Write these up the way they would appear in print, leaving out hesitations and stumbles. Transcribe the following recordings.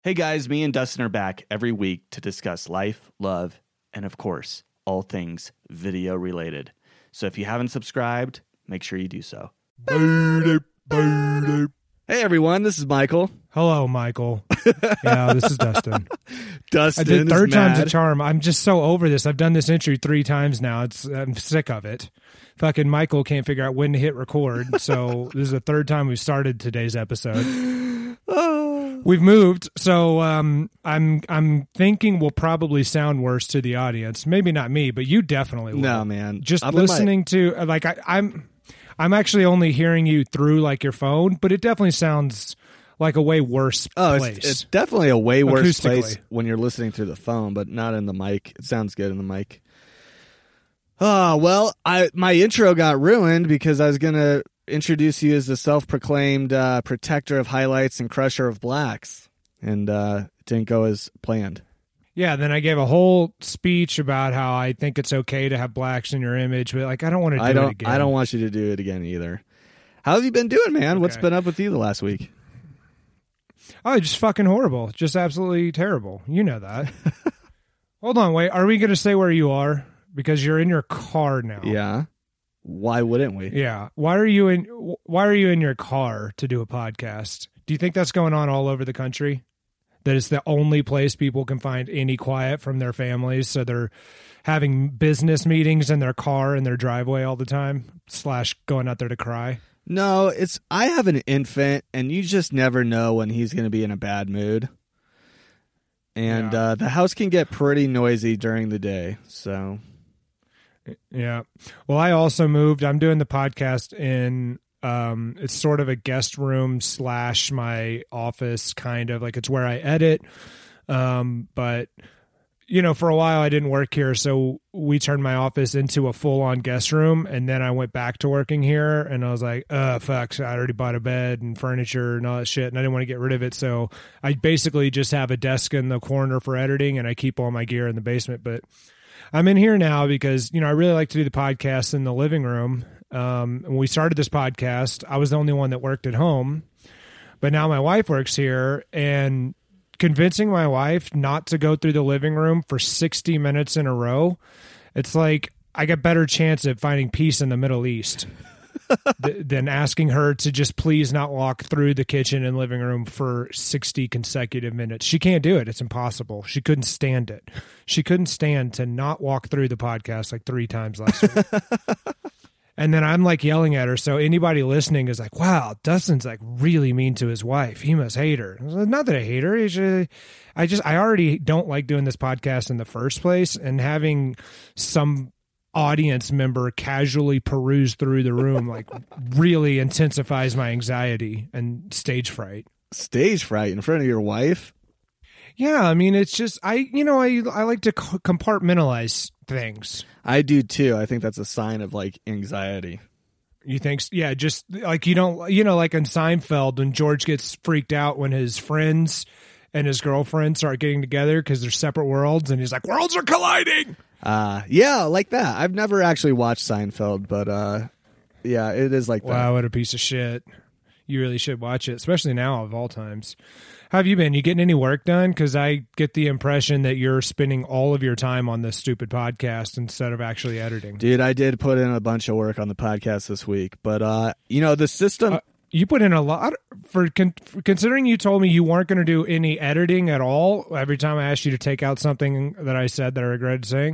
Hey guys, me and Dustin are back every week to discuss life, love, and of course, all things video related. So if you haven't subscribed, make sure you do so. Hey everyone, this is Michael. Hello, Michael. Yeah, this is Dustin. Dustin I did third is mad. time's a charm. I'm just so over this. I've done this intro 3 times now. I'm sick of it. Fucking Michael can't figure out when to hit record. So this is the third time we've started today's episode. We've moved, so I'm thinking we'll probably sound worse to the audience. Maybe not me, but you definitely will. No, man. Just listening to like I'm actually only hearing you through like your phone, but it definitely sounds like a way worse place. It's definitely a way worse place Acoustically. when you're listening through the phone, but not in the mic. It sounds good in the mic. Oh, well, my intro got ruined because I was going to introduce you as the self-proclaimed protector of highlights and crusher of blacks, and it didn't go as planned. Yeah, then I gave a whole speech about how I think it's okay to have blacks in your image, but like I don't want to do it again. I don't want you to do it again either. How have you been doing, man? Okay. What's been up with you the last week? Oh, just fucking horrible. Just absolutely terrible. You know that. Hold on, wait. Are we going to say where you are? Because you're in your car now. Yeah. Why wouldn't we? Yeah. Why are you in your car to do a podcast? Do you think that's going on all over the country? That it's the only place people can find any quiet from their families, so they're having business meetings in their car in their driveway all the time, / going out there to cry? No, I have an infant, and you just never know when he's going to be in a bad mood. And the house can get pretty noisy during the day, so... Yeah. Well, I also moved. I'm doing the podcast in, it's sort of a guest room / my office, kind of like it's where I edit. But, you know, for a while I didn't work here. So we turned my office into a full on guest room. And then I went back to working here and I was like, fuck, I already bought a bed and furniture and all that shit. And I didn't want to get rid of it. So I basically just have a desk in the corner for editing and I keep all my gear in the basement. But I'm in here now because, you know, I really like to do the podcast in the living room. When we started this podcast, I was the only one that worked at home, but now my wife works here, and convincing my wife not to go through the living room for 60 minutes in a row, it's like I got better chance at finding peace in the Middle East than asking her to just please not walk through the kitchen and living room for 60 consecutive minutes. She can't do it. It's impossible. She couldn't stand it. She couldn't stand to not walk through the podcast like 3 times last week. And then I'm like yelling at her. So anybody listening is like, wow, Dustin's like really mean to his wife. He must hate her. Not that I hate her. I already don't like doing this podcast in the first place, and having some audience member casually peruse through the room like really intensifies my anxiety and stage fright. Stage fright in front of your wife? Yeah, I mean, it's just I like to compartmentalize things. I do too. I think that's a sign of like anxiety. You think? Yeah, just like you don't, you know, like in Seinfeld when George gets freaked out when his friends and his girlfriend start getting together because they're separate worlds, and he's like, worlds are colliding. Yeah, like that. I've never actually watched Seinfeld, but yeah, it is like that. Wow, what a piece of shit. You really should watch it, especially now of all times. How have you been? You getting any work done? Because I get the impression that you're spending all of your time on this stupid podcast instead of actually editing. Dude, I did put in a bunch of work on the podcast this week, but you know, the system... You put in a lot for considering you told me you weren't going to do any editing at all every time I asked you to take out something that I said that I regretted saying.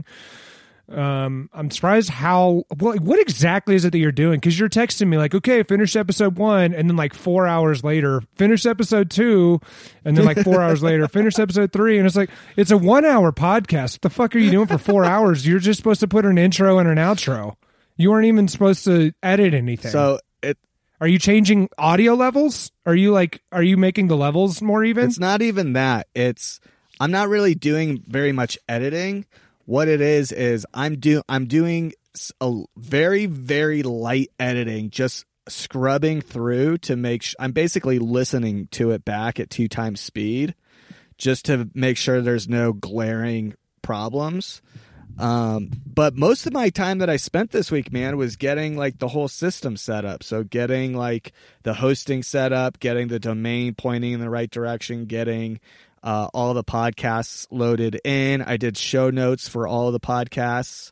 I'm surprised what exactly is it that you're doing? Because you're texting me like, okay, finish episode 1, and then like 4 hours later, finish episode 2, and then like 4 hours later, finish episode 3, and it's like, it's a 1 hour podcast. What the fuck are you doing for 4 hours? You're just supposed to put an intro and an outro. You weren't even supposed to edit anything. So are you changing audio levels? Are you making the levels more even? It's not even that. I'm not really doing very much editing. What it is I'm doing a very, very light editing, just scrubbing through to make I'm basically listening to it back at 2 times speed just to make sure there's no glaring problems. But most of my time that I spent this week, man, was getting like the whole system set up. So getting like the hosting set up, getting the domain pointing in the right direction, getting all the podcasts loaded in. I did show notes for all the podcasts.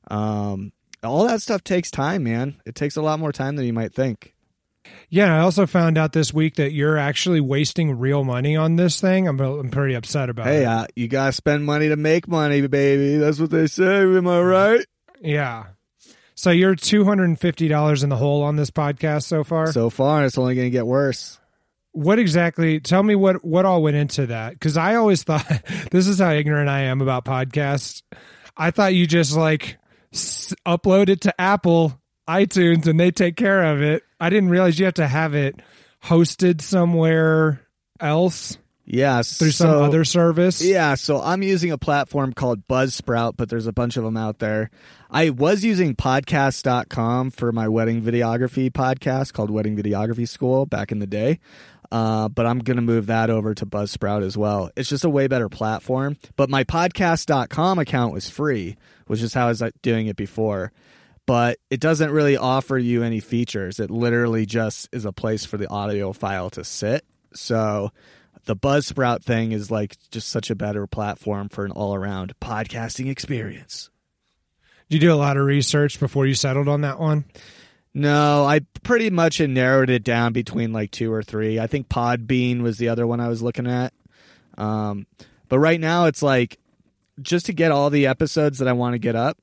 All that stuff takes time, man. It takes a lot more time than you might think. Yeah, I also found out this week that you're actually wasting real money on this thing. I'm pretty upset about it. Hey, you gotta spend money to make money, baby. That's what they say. Am I right? Yeah. So you're $250 in the hole on this podcast so far? So far, it's only going to get worse. What exactly? Tell me what all went into that. Because I always thought, this is how ignorant I am about podcasts. I thought you just like upload it to Apple iTunes and they take care of it. I didn't realize you have to have it hosted somewhere else. Yeah, through some other service. Yeah, so I'm using a platform called Buzzsprout, but there's a bunch of them out there. I was using podcast.com for my wedding videography podcast called Wedding Videography School back in the day. But I'm going to move that over to Buzzsprout as well. It's just a way better platform. But my podcast.com account was free, which is how I was doing it before. But it doesn't really offer you any features. It literally just is a place for the audio file to sit. So the Buzzsprout thing is like just such a better platform for an all-around podcasting experience. Did you do a lot of research before you settled on that one? No, I pretty much narrowed it down between like 2 or 3. I think Podbean was the other one I was looking at. But right now it's like just to get all the episodes that I want to get up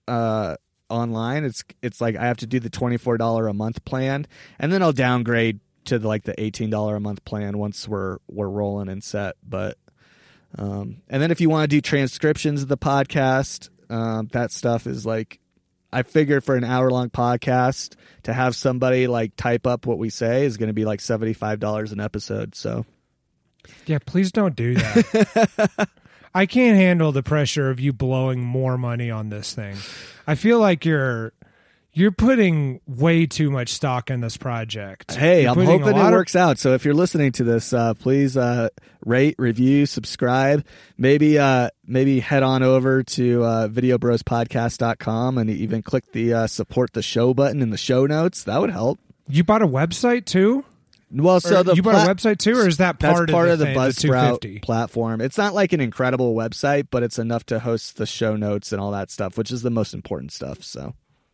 online, it's like I have to do the $24 a month plan, and then I'll downgrade to like the $18 a month plan once we're rolling and set. But and then if you want to do transcriptions of the podcast, that stuff is like, I figured for an hour-long podcast to have somebody like type up what we say is going to be like $75 an episode. So yeah, please don't do that. I can't handle the pressure of you blowing more money on this thing. I feel like you're putting way too much stock in this project. Hey, I'm hoping it works out. So if you're listening to this, please rate, review, subscribe. Maybe head on over to videobrospodcast.com and even click the support the show button in the show notes. That would help. You bought a website too? Well, so you bought a website too, or is that part of the thing, Buzzsprout platform? It's not like an incredible website, but it's enough to host the show notes and all that stuff, which is the most important stuff. So.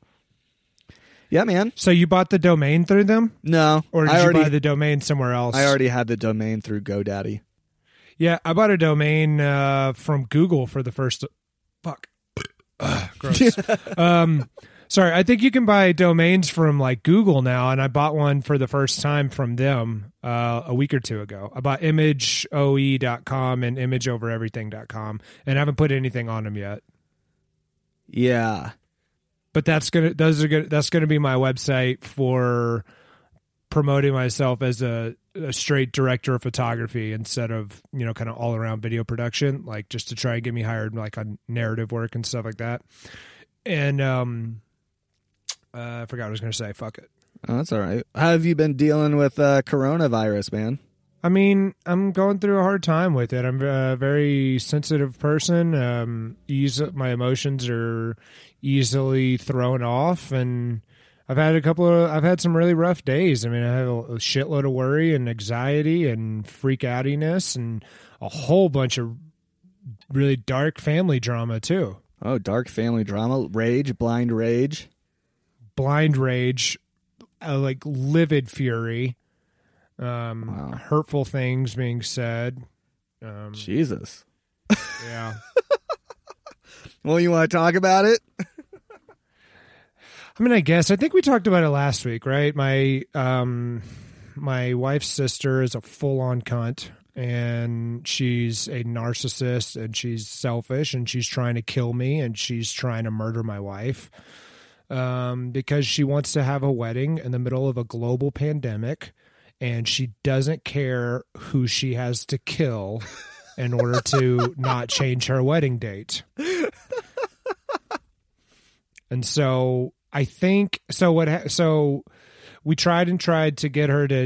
Yeah, man. So you bought the domain through them? No. Or did you buy the domain somewhere else? I already had the domain through GoDaddy. Yeah, I bought a domain from Google for the first... Fuck. Gross. Sorry, I think you can buy domains from like Google now, and I bought one for the first time from them a week or two ago. I bought imageoe.com and imageovereverything.com, and I haven't put anything on them yet. Yeah. But that's gonna be my website for promoting myself as a straight director of photography instead of, kind of all around video production, like just to try and get me hired like on narrative work and stuff like that. And I forgot what I was gonna say. Fuck it. Oh, that's all right. How have you been dealing with coronavirus, man? I mean, I'm going through a hard time with it. I'm a very sensitive person. My emotions are easily thrown off, and I've had some really rough days. I mean, I have a shitload of worry and anxiety and freak outiness and a whole bunch of really dark family drama too. Oh, dark family drama, rage, blind rage, like livid fury. Wow. Hurtful things being said. Jesus. Yeah. Well, you want to talk about it? I mean, I think we talked about it last week, right? My wife's sister is a full-on cunt, and she's a narcissist, and she's selfish, and she's trying to kill me, and she's trying to murder my wife because she wants to have a wedding in the middle of a global pandemic. And she doesn't care who she has to kill in order to not change her wedding date. And so I think so we tried to get her to.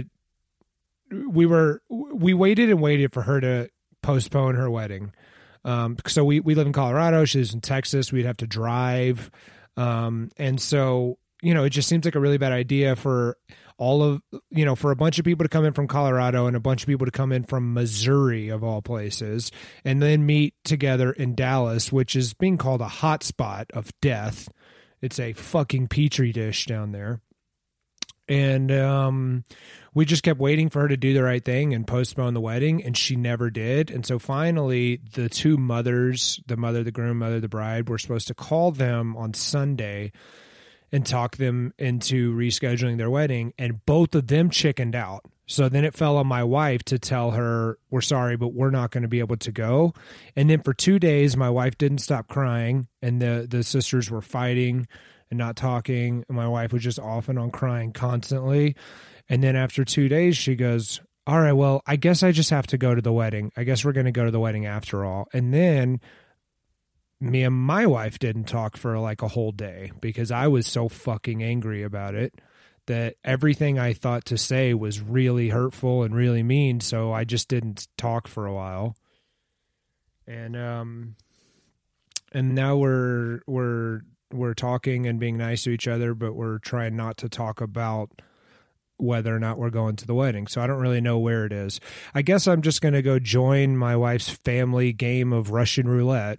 We waited and waited for her to postpone her wedding. So we live in Colorado. She lives in Texas. We'd have to drive. And so it just seems like a really bad idea for for a bunch of people to come in from Colorado and a bunch of people to come in from Missouri, of all places, and then meet together in Dallas, which is being called a hotspot of death. It's a fucking petri dish down there. And we just kept waiting for her to do the right thing and postpone the wedding, and she never did. And so finally, the two mothers, the mother of the groom, mother of the bride, were supposed to call them on Sunday and talk them into rescheduling their wedding, and both of them chickened out. So then it fell on my wife to tell her, we're sorry, but we're not going to be able to go. And then for 2 days, my wife didn't stop crying, and the sisters were fighting and not talking. And my wife was just off and on crying constantly. And then after 2 days, she goes, all right, well, I guess I just have to go to the wedding. I guess we're going to go to the wedding after all. And then me and my wife didn't talk for like a whole day because I was so fucking angry about it that everything I thought to say was really hurtful and really mean. So I just didn't talk for a while. And now we're talking and being nice to each other, but we're trying not to talk about whether or not we're going to the wedding. So I don't really know where it is. I guess I'm just going to go join my wife's family game of Russian roulette.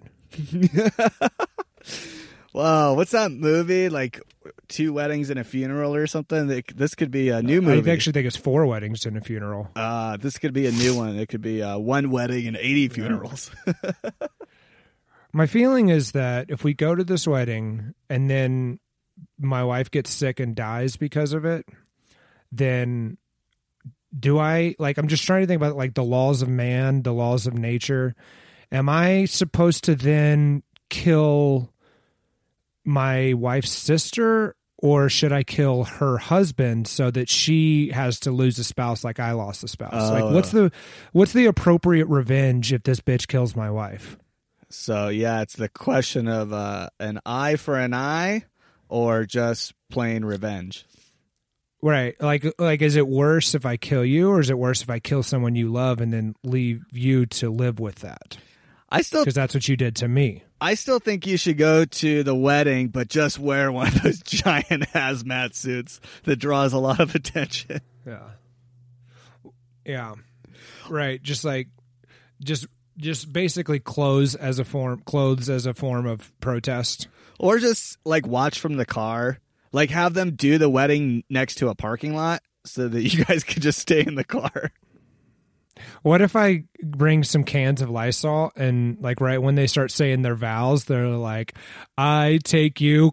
Wow, what's that movie? Like 2 weddings and a funeral or something? This could be a new movie. I actually think it's 4 weddings and a funeral. This could be a new one. It could be 1 wedding and 80 funerals. My feeling is that if we go to this wedding and then my wife gets sick and dies because of it, then I'm just trying to think about like the laws of man, the laws of nature. Am I supposed to then kill my wife's sister, or should I kill her husband so that she has to lose a spouse like I lost a spouse? Like what's the appropriate revenge if this bitch kills my wife? So yeah, it's the question of an eye for an eye or just plain revenge. Right. Like, is it worse if I kill you, or is it worse if I kill someone you love and then leave you to live with that? Because that's what you did to me. I still think you should go to the wedding, but just wear one of those giant hazmat suits that draws a lot of attention. Yeah. Yeah. Right. Just basically clothes as a form of protest. Or just like watch from the car. Like have them do the wedding next to a parking lot so that you guys could just stay in the car. What if I bring some cans of Lysol and like right when they start saying their vows, they're like, I take you.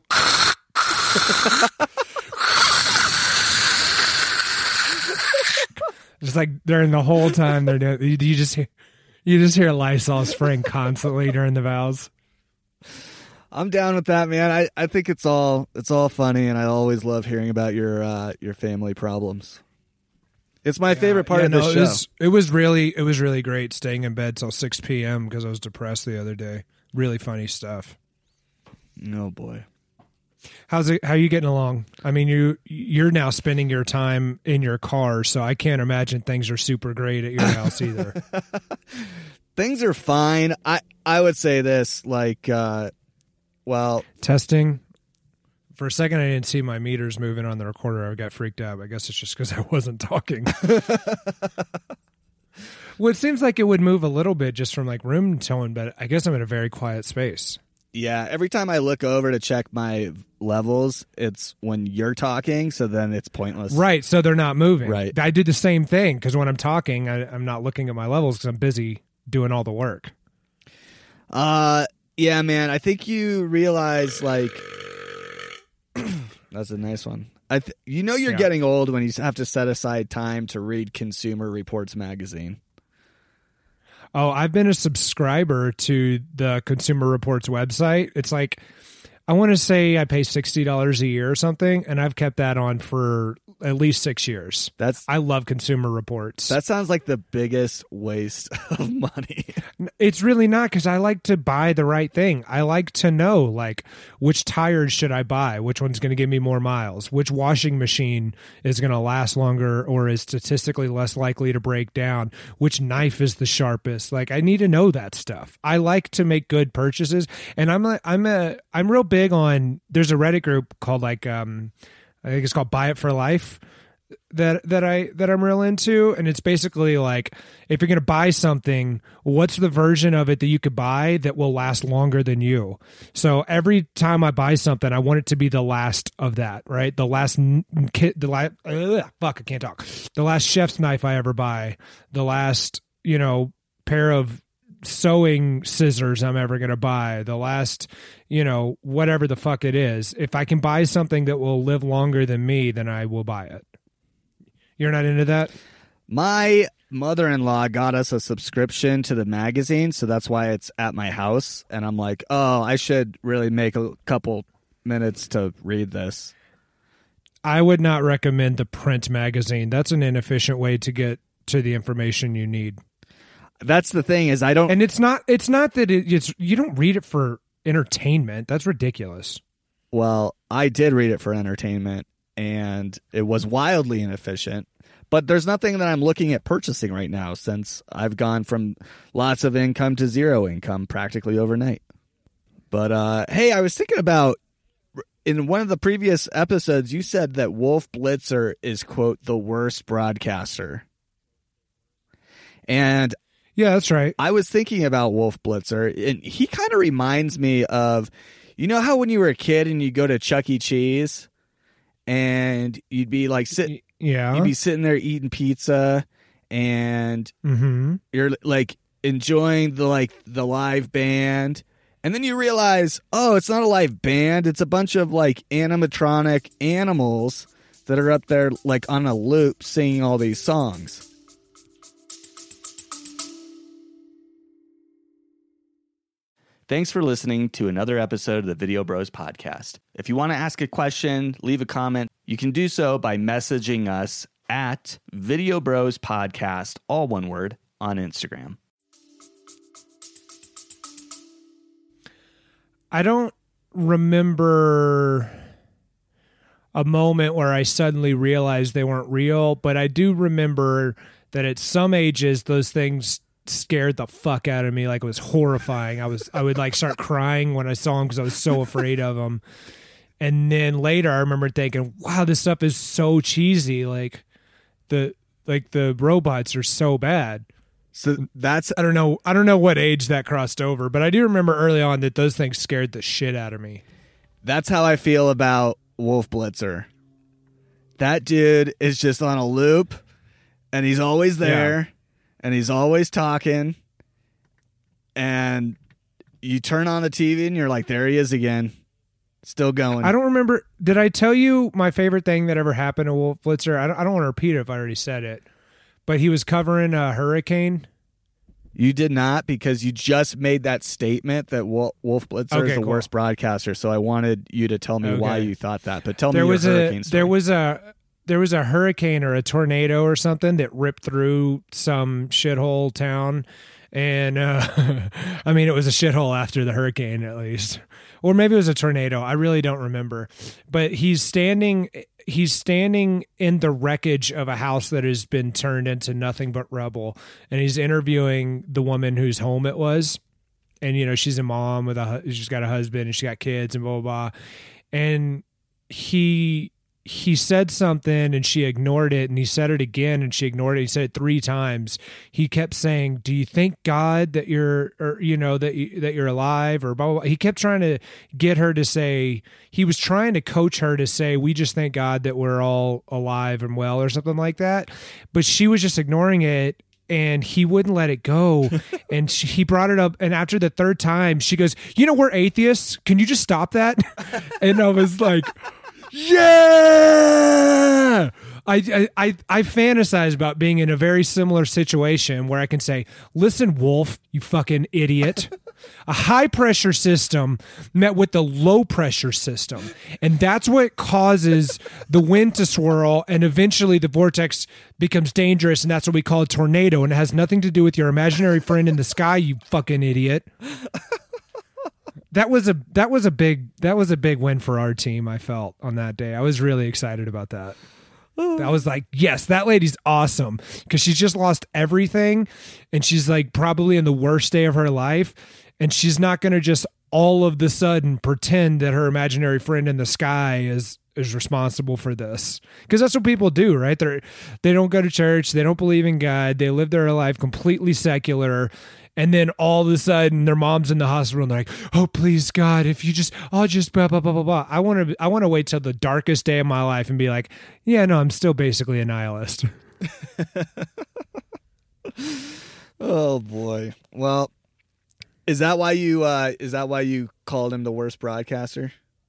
Just like during the whole time they're doing, you just hear Lysol spraying constantly during the vows. I'm down with that, man. I think it's all funny, and I always love hearing about your family problems. It's my favorite part of the show. It was really great staying in bed till 6 p.m. because I was depressed the other day. Really funny stuff. Oh boy. How are you getting along? I mean, you're now spending your time in your car, so I can't imagine things are super great at your house either. Things are fine. I would say this, like, testing. For a second, I didn't see my meters moving on the recorder. I got freaked out. I guess it's just because I wasn't talking. Well, it seems like it would move a little bit just from like room tone, but I guess I'm in a very quiet space. Yeah, every time I look over to check my levels, it's when you're talking, so then it's pointless. Right, so they're not moving. Right. I do the same thing because when I'm talking, I'm not looking at my levels because I'm busy doing all the work. Yeah, man, I think you realize, like, that's a nice one. You're getting old when you have to set aside time to read Consumer Reports magazine. Oh, I've been a subscriber to the Consumer Reports website. It's like, I want to say I pay $60 a year or something, and I've kept that on for at least 6 years. I love Consumer Reports. That sounds like the biggest waste of money. It's really not, because I like to buy the right thing. I like to know, like, which tires should I buy? Which one's going to give me more miles? Which washing machine is going to last longer or is statistically less likely to break down? Which knife is the sharpest? Like, I need to know that stuff. I like to make good purchases, and I'm real big on. There's a Reddit group called I think it's called Buy It for Life, that I'm real into, and it's basically like, if you're going to buy something, what's the version of it that you could buy that will last longer than you? So every time I buy something, I want it to be the last of that, right? The last the last chef's knife I ever buy, the last, pair of sewing scissors I'm ever going to buy, the last, whatever the fuck it is. If I can buy something that will live longer than me, then I will buy it. You're not into that? My mother-in-law got us a subscription to the magazine, so that's why it's at my house. And I'm like, oh, I should really make a couple minutes to read this. I would not recommend the print magazine. That's an inefficient way to get to the information you need. That's the thing, is I don't... And it's not that it's you don't read it for entertainment. That's ridiculous. Well, I did read it for entertainment, and it was wildly inefficient. But there's nothing that I'm looking at purchasing right now, since I've gone from lots of income to zero income practically overnight. But hey, I was thinking about, in one of the previous episodes, you said that Wolf Blitzer is, quote, the worst broadcaster. And yeah, that's right. I was thinking about Wolf Blitzer, and he kind of reminds me of, how when you were a kid and you go to Chuck E. Cheese and you'd be like you'd be sitting there eating pizza, and you're like enjoying the live band, and then you realize, oh, it's not a live band, it's a bunch of like animatronic animals that are up there like on a loop singing all these songs. Thanks for listening to another episode of the Video Bros Podcast. If you want to ask a question, leave a comment, you can do so by messaging us at Video Bros Podcast, all one word, on Instagram. I don't remember a moment where I suddenly realized they weren't real, but I do remember that at some ages those things scared the fuck out of me. Like, it was horrifying. I would like start crying when I saw them because I was so afraid of them. And then later I remember thinking, wow, this stuff is so cheesy. Like the robots are so bad. So that's, I don't know what age that crossed over, but I do remember early on that those things scared the shit out of me. That's how I feel about Wolf Blitzer. That dude is just on a loop, and he's always there. Yeah. And he's always talking, and you turn on the TV and you're like, there he is again, still going. I don't remember. Did I tell you my favorite thing that ever happened to Wolf Blitzer? I don't want to repeat it if I already said it, but he was covering a hurricane. You did not, because you just made that statement that Wolf Blitzer is the worst broadcaster. So I wanted you to tell me why you thought that. But tell me your hurricane story. There was a hurricane or a tornado or something that ripped through some shithole town. And, I mean, it was a shithole after the hurricane, at least. Or maybe it was a tornado. I really don't remember. But he's standing in the wreckage of a house that has been turned into nothing but rubble. And he's interviewing the woman whose home it was. And, she's a mom she's got a husband and she got kids and blah, blah, blah. And he said something and she ignored it, and he said it again and she ignored it. He said it 3 times. He kept saying, do you thank God that you're, or, that you're alive, or blah, blah, blah. He kept trying to get her to say, he was trying to coach her to say, we just thank God that we're all alive and well, or something like that. But she was just ignoring it, and he wouldn't let it go. And he brought it up. And after the 3rd time, she goes, we're atheists. Can you just stop that? And I was like, yeah, I fantasize about being in a very similar situation where I can say, listen, Wolf, you fucking idiot. A high pressure system met with the low pressure system. And that's what causes the wind to swirl. And eventually the vortex becomes dangerous. And that's what we call a tornado. And it has nothing to do with your imaginary friend in the sky, you fucking idiot. That was a big win for our team, I felt, on that day. I was really excited about that. I was like, yes, that lady's awesome, because she's just lost everything and she's like probably in the worst day of her life, and she's not going to just all of the sudden pretend that her imaginary friend in the sky is responsible for this, because that's what people do, right? They don't go to church, they don't believe in God, they live their life completely secular. And then all of a sudden, their mom's in the hospital, and they're like, "Oh, please, God, if you I'll just blah blah blah blah blah." I want to wait till the darkest day of my life and be like, "Yeah, no, I'm still basically a nihilist." Oh boy. Well, is that why you called him the worst broadcaster?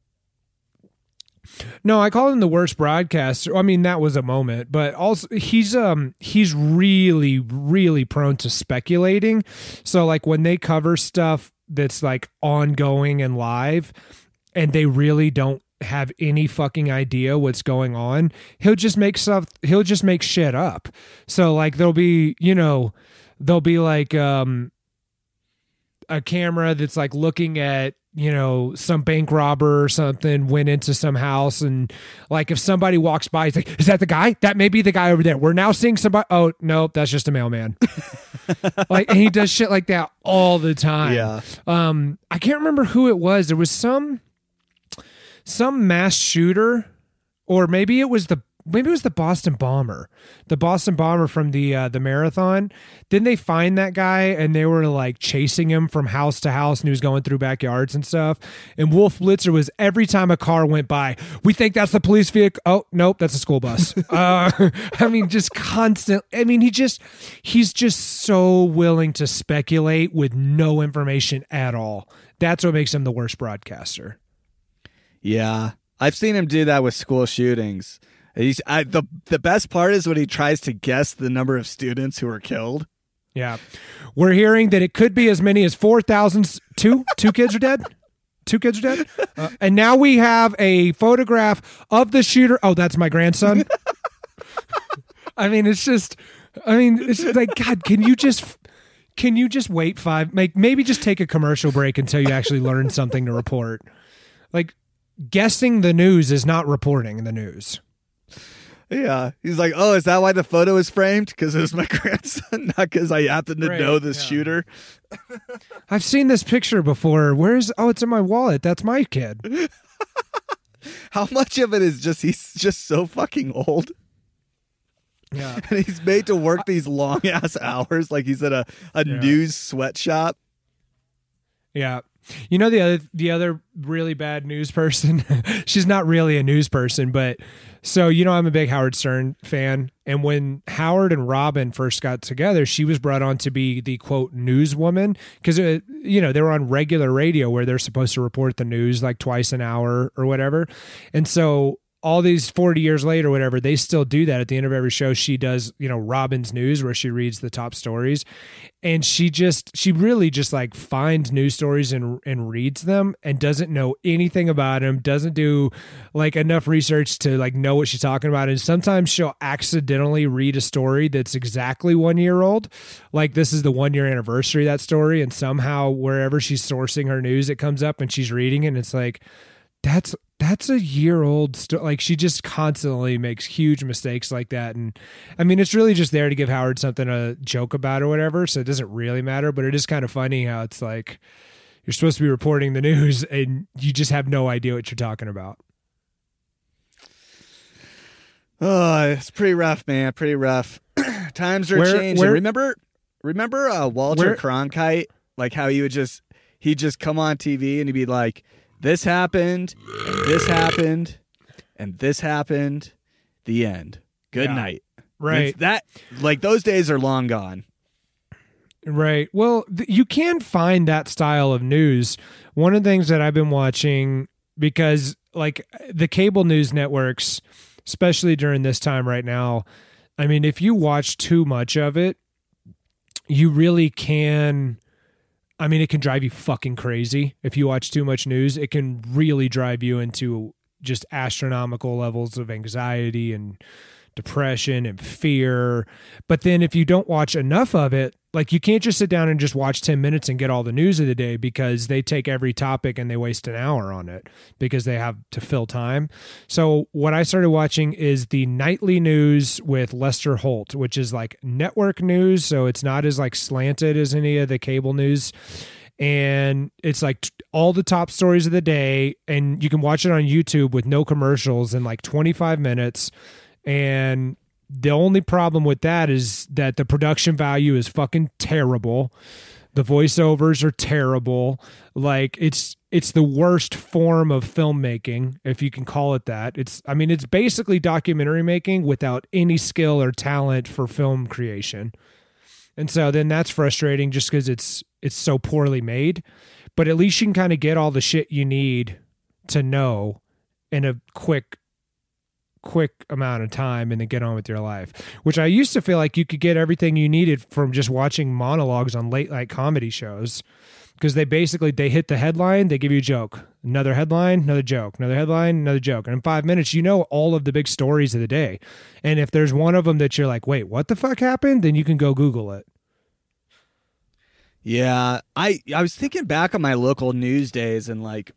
No, I called him the worst broadcaster. I mean, that was a moment, but also he's really, really prone to speculating. So like when they cover stuff that's like ongoing and live, and they really don't have any fucking idea what's going on, he'll just make shit up. So like there'll be like a camera that's like looking at, some bank robber or something went into some house, and like if somebody walks by, he's like, "Is that the guy? That may be the guy over there. We're now seeing somebody. Oh no, that's just a mailman." Like, and he does shit like that all the time. Yeah. I can't remember who it was. There was some mass shooter, or maybe it was the Boston Bomber. The Boston Bomber from the marathon. Didn't they find that guy, and they were like chasing him from house to house, and he was going through backyards and stuff. And Wolf Blitzer was, every time a car went by, "We think that's the police vehicle. Oh, nope, that's a school bus." I mean, just constant. I mean, he's just so willing to speculate with no information at all. That's what makes him the worst broadcaster. Yeah. I've seen him do that with school shootings. The best part is when he tries to guess the number of students who were killed. Yeah. We're hearing that it could be as many as 4,000. Two kids are dead. 2 kids are dead. And now we have a photograph of the shooter. Oh, that's my grandson. It's just like, God, can you just wait maybe just take a commercial break until you actually learn something to report? Like, guessing the news is not reporting the news. Yeah. He's like, "Oh, is that why the photo is framed? Because it was my grandson, not because I happen to know this shooter." I've seen this picture before. It's in my wallet. That's my kid. How much of it is he's just so fucking old? Yeah. And he's made to work these long ass hours like he's at a news sweatshop. Yeah. The other really bad news person, she's not really a news person, but so, I'm a big Howard Stern fan. And when Howard and Robin first got together, she was brought on to be the quote newswoman, because, they were on regular radio where they're supposed to report the news like twice an hour or whatever. And so all these 40 years later, whatever, they still do that. At the end of every show, she does, Robin's News, where she reads the top stories. And she really just like finds news stories and reads them, and doesn't know anything about them, doesn't do like enough research to like know what she's talking about. And sometimes she'll accidentally read a story that's exactly 1 year old. Like, this is the 1 year anniversary of that story. And somehow wherever she's sourcing her news, it comes up and she's reading it. And it's like, that's a year old. Like, she just constantly makes huge mistakes like that. And I mean, it's really just there to give Howard something to joke about or whatever. So it doesn't really matter, but it is kind of funny how it's like, you're supposed to be reporting the news and you just have no idea what you're talking about. Oh, it's pretty rough, man. Pretty rough. Times are changing. Remember Walter Cronkite? Like how he'd just come on TV and he'd be like, "This happened, and this happened, and this happened. The end. Good night." Right. Like those days are long gone. Right. Well, you can find that style of news. One of the things that I've been watching, because like the cable news networks, especially during this time right now, I mean, if you watch too much of it, you really can I mean, it can drive you fucking crazy. If you watch too much news, it can really drive you into just astronomical levels of anxiety and depression and fear. But then if you don't watch enough of it, like you can't just sit down and just watch 10 minutes and get all the news of the day, because they take every topic and they waste an hour on it because they have to fill time. So what I started watching is the nightly news with Lester Holt, which is like network news. So it's not as like slanted as any of the cable news. And it's like all the top stories of the day, and you can watch it on YouTube with no commercials in like 25 minutes. And the only problem with that is that the production value is fucking terrible. The voiceovers are terrible. Like it's the worst form of filmmaking, if you can call it that. It's basically documentary making without any skill or talent for film creation. And so then that's frustrating just because it's so poorly made. But at least you can kind of get all the shit you need to know in a quick amount of time and then get on with your life, which I used to feel like you could get everything you needed from just watching monologues on late night comedy shows, because they hit the headline, they give you a joke, another headline, another joke, another headline, another joke. And in 5 minutes, you know all of the big stories of the day. And if there's one of them that you're like, wait, what the fuck happened? Then you can go Google it. Yeah. I was thinking back on my local news days, and like,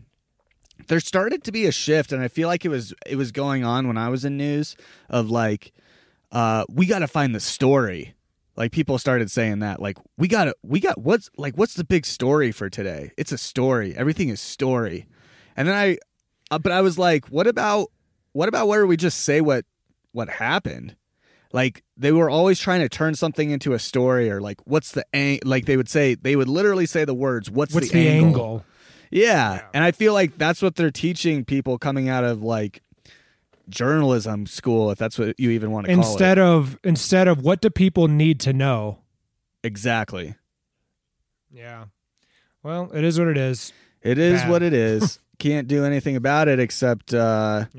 there started to be a shift, and I feel like it was going on when I was in news, of like, we got to find the story. Like people started saying that, like, what's the big story for today? It's a story. Everything is story. And then but I was like, what about where we just say what happened? Like they were always trying to turn something into a story, or like, what's the like they would literally say the words, what's the angle? Yeah. And I feel like that's what they're teaching people coming out of like journalism school, if that's what you even want to call it. Instead of what do people need to know? Exactly. Yeah. Well, it is what it is. It is what it is. Can't do anything about it except, I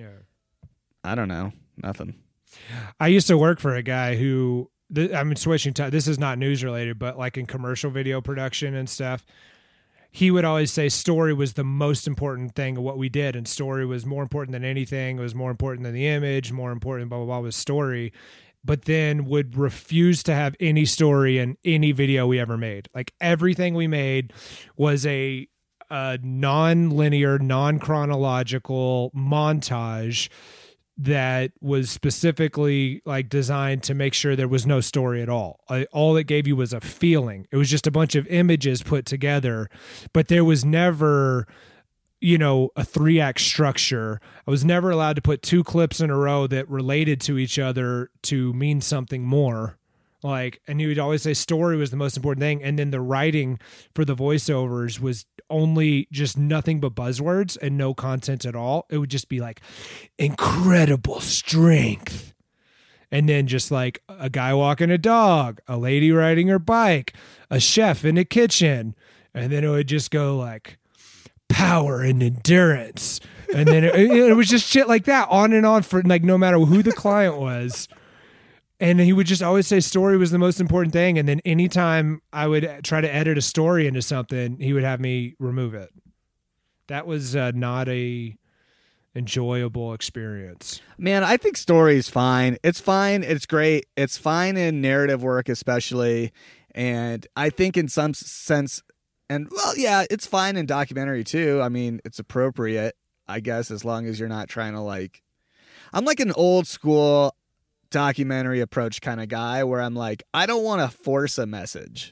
don't know, nothing. I used to work for a guy who, switching to, this is not news related, but like in commercial video production and stuff, he would always say story was the most important thing of what we did. And story was more important than anything. It was more important than the image, more important, blah, blah, blah, was story. But then would refuse to have any story in any video we ever made. Like everything we made was a non-linear, non-chronological montage that was specifically like designed to make sure there was no story at all. All it gave you was a feeling. It was just a bunch of images put together, but there was never, a 3-act structure. I was never allowed to put 2 clips in a row that related to each other to mean something more. And he would always say story was the most important thing. And then the writing for the voiceovers was only just nothing but buzzwords and no content at all. It would just be like incredible strength. And then just like a guy walking a dog, a lady riding her bike, a chef in a kitchen. And then it would just go like power and endurance. And then it was just shit like that on and on for like, no matter who the client was. And he would just always say story was the most important thing. And then anytime I would try to edit a story into something, he would have me remove it. That was not a enjoyable experience. Man, I think story is fine. It's fine. It's great. It's fine in narrative work, especially. And I think in some sense, and well, yeah, it's fine in documentary too. I mean, it's appropriate, I guess, as long as you're not trying to like, I'm like an old school documentary approach kind of guy where I'm like, I don't want to force a message,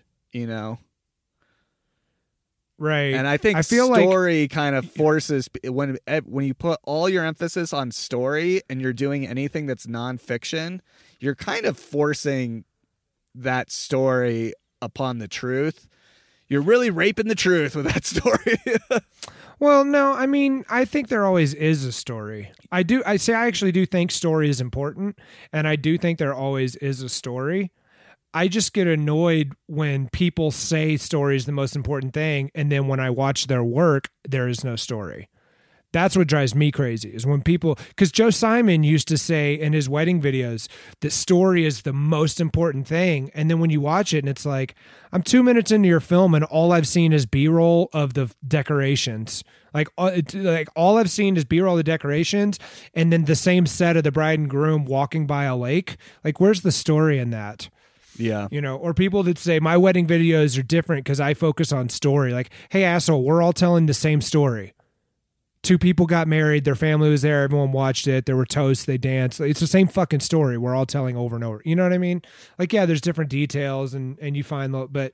Right. And I think story kind of forces when you put all your emphasis on story and you're doing anything that's nonfiction, you're kind of forcing that story upon the truth. You're really raping the truth with that story. Well, no, I mean, I think there always is a story. I actually do think story is important, and I do think there always is a story. I just get annoyed when people say story is the most important thing, and then when I watch their work, there is no story. That's what drives me crazy is when people, because Joe Simon used to say in his wedding videos that story is the most important thing. And then when you watch it and it's like, I'm 2 minutes into your film and all I've seen is B-roll of the decorations. Like all I've seen is B-roll of the decorations and then the same set of the bride and groom walking by a lake. Like, where's the story in that? Yeah. You know, or people that say my wedding videos are different because I focus on story. Like, hey, asshole, we're all telling the same story. 2 people got married. Their family was there. Everyone watched it. There were toasts. They danced. It's the same fucking story. We're all telling over and over. You know what I mean? Like, yeah, there's different details and you find, but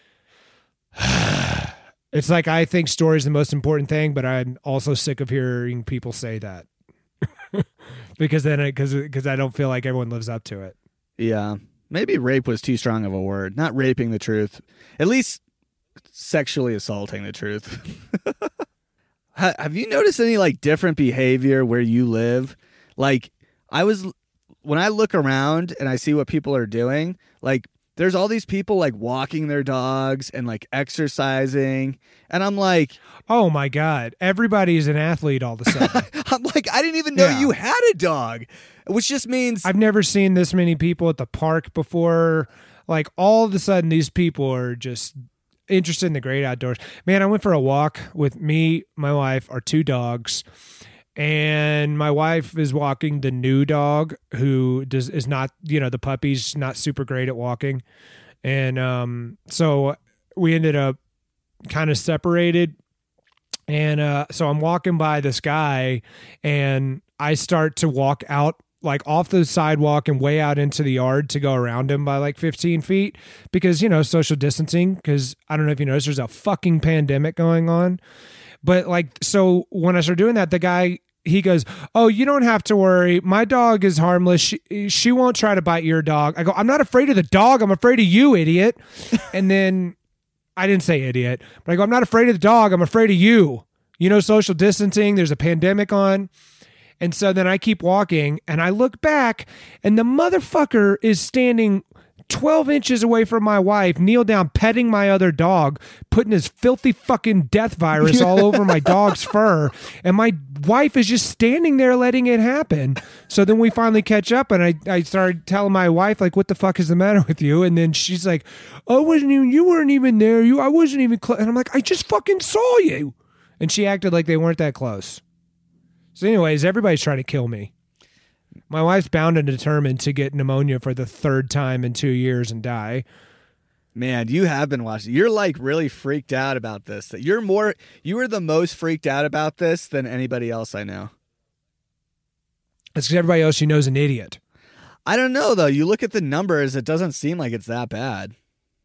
it's like, I think story is the most important thing, but I'm also sick of hearing people say that because I don't feel like everyone lives up to it. Yeah. Maybe rape was too strong of a word. Not raping the truth. At least sexually assaulting the truth. Have you noticed any like different behavior where you live? Like when I look around and I see what people are doing, like there's all these people like walking their dogs and like exercising. And I'm like, oh my God, everybody's an athlete all of a sudden. I'm like, I didn't even know you had a dog, which just means I've never seen this many people at the park before. Like all of a sudden these people are just interested in the great outdoors. Man, I went for a walk with me, my wife, our 2 dogs, and my wife is walking the new dog who is not, the puppy's not super great at walking. And so we ended up kind of separated. And so I'm walking by this guy and I start to walk out like off the sidewalk and way out into the yard to go around him by like 15 feet because, social distancing, because I don't know if you noticed, there's a fucking pandemic going on. But like, so when I start doing that, the guy, he goes, oh, you don't have to worry. My dog is harmless. She won't try to bite your dog. I go, I'm not afraid of the dog. I'm afraid of you, idiot. And then I didn't say idiot, but I go, I'm not afraid of the dog. I'm afraid of you. Social distancing. There's a pandemic on. And so then I keep walking and I look back and the motherfucker is standing 12 inches away from my wife, kneel down, petting my other dog, putting his filthy fucking death virus all over my dog's fur. And my wife is just standing there letting it happen. So then we finally catch up and I started telling my wife, like, what the fuck is the matter with you? And then she's like, you weren't even there. I wasn't even close. And I'm like, I just fucking saw you. And she acted like they weren't that close. So anyways, everybody's trying to kill me. My wife's bound and determined to get pneumonia for the 3rd time in 2 years and die. Man, you have been watching. You're like really freaked out about this. You were the most freaked out about this than anybody else I know. It's because everybody else you know is an idiot. I don't know, though. You look at the numbers, it doesn't seem like it's that bad.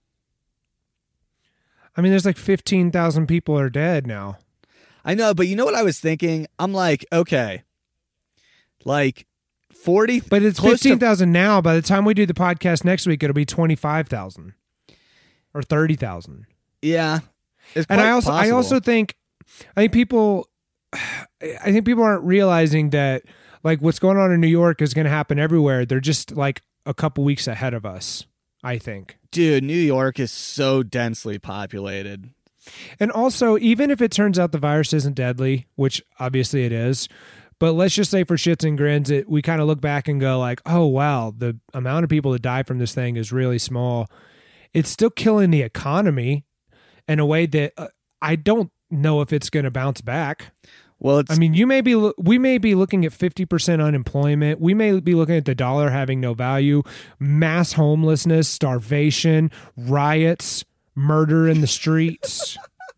I mean, there's like 15,000 people are dead now. I know, but you know what I was thinking? I'm like, okay, like 40. But it's 15,000 now. By the time we do the podcast next week, it'll be 25,000 or 30,000. Yeah. And I also think people aren't realizing that like what's going on in New York is going to happen everywhere. They're just like a couple weeks ahead of us, I think. Dude, New York is so densely populated. And also, even if it turns out the virus isn't deadly, which obviously it is, but let's just say for shits and grins, we kind of look back and go like, oh, wow, the amount of people that die from this thing is really small. It's still killing the economy in a way that I don't know if it's going to bounce back. Well, I mean, we may be looking at 50% unemployment. We may be looking at the dollar having no value, mass homelessness, starvation, riots, murder in the streets.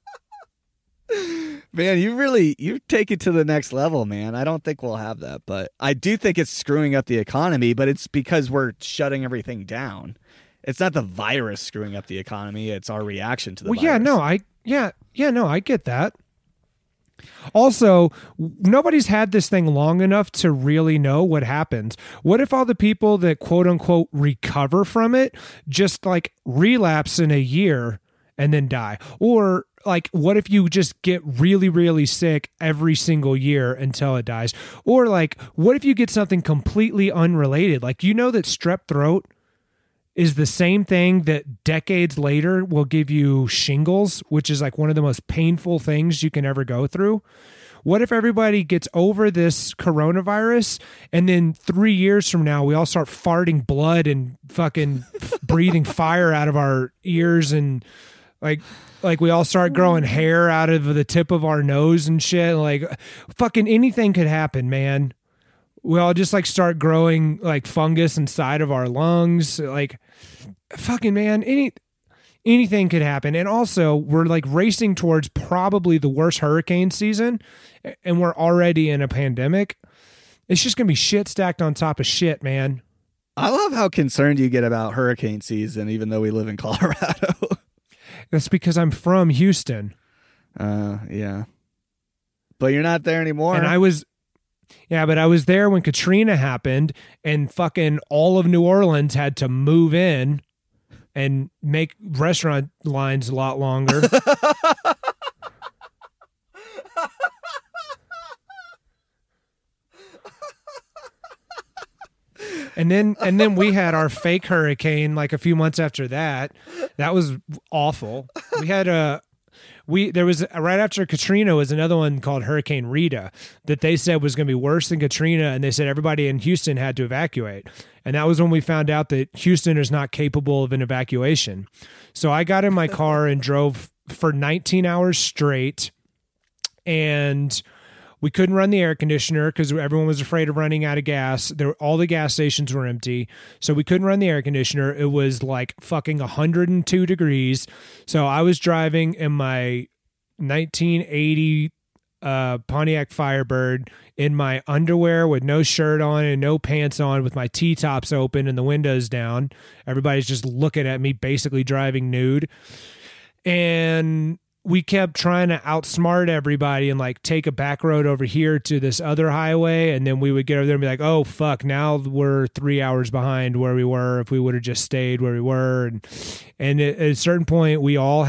Man, you take it to the next level, man. I don't think we'll have that, but I do think it's screwing up the economy, but it's because we're shutting everything down. It's not the virus screwing up the economy, it's our reaction to the virus. I get that. Also, nobody's had this thing long enough to really know what happens. What if all the people that quote unquote recover from it just like relapse in a year and then die? Or like, what if you just get really, really sick every single year until it dies? Or like, what if you get something completely unrelated? Like, you know that strep throat is the same thing that decades later will give you shingles, which is like one of the most painful things you can ever go through. What if everybody gets over this coronavirus and then 3 years from now we all start farting blood and fucking breathing fire out of our ears, and like we all start growing hair out of the tip of our nose and shit. Like fucking anything could happen, man. We all just like start growing like fungus inside of our lungs. Like fucking man, anything could happen. And also we're like racing towards probably the worst hurricane season, and we're already in a pandemic. It's just going to be shit stacked on top of shit, man. I love how concerned you get about hurricane season, even though we live in Colorado. That's because I'm from Houston. Yeah. But you're not there anymore. And I was there when Katrina happened, and fucking all of New Orleans had to move in and make restaurant lines a lot longer. And then we had our fake hurricane like a few months after that. That was awful. We had there was right after Katrina was another one called Hurricane Rita that they said was going to be worse than Katrina, and they said everybody in Houston had to evacuate. And that was when we found out that Houston is not capable of an evacuation. So I got in my car and drove for 19 hours straight, and we couldn't run the air conditioner because everyone was afraid of running out of gas. All the gas stations were empty, so we couldn't run the air conditioner. It was like fucking 102 degrees. So I was driving in my 1980 Pontiac Firebird in my underwear with no shirt on and no pants on, with my T-tops open and the windows down. Everybody's just looking at me, basically driving nude. And we kept trying to outsmart everybody and like take a back road over here to this other highway. And then we would get over there and be like, oh fuck, now we're 3 hours behind where we were if we would have just stayed where we were. And at a certain point we all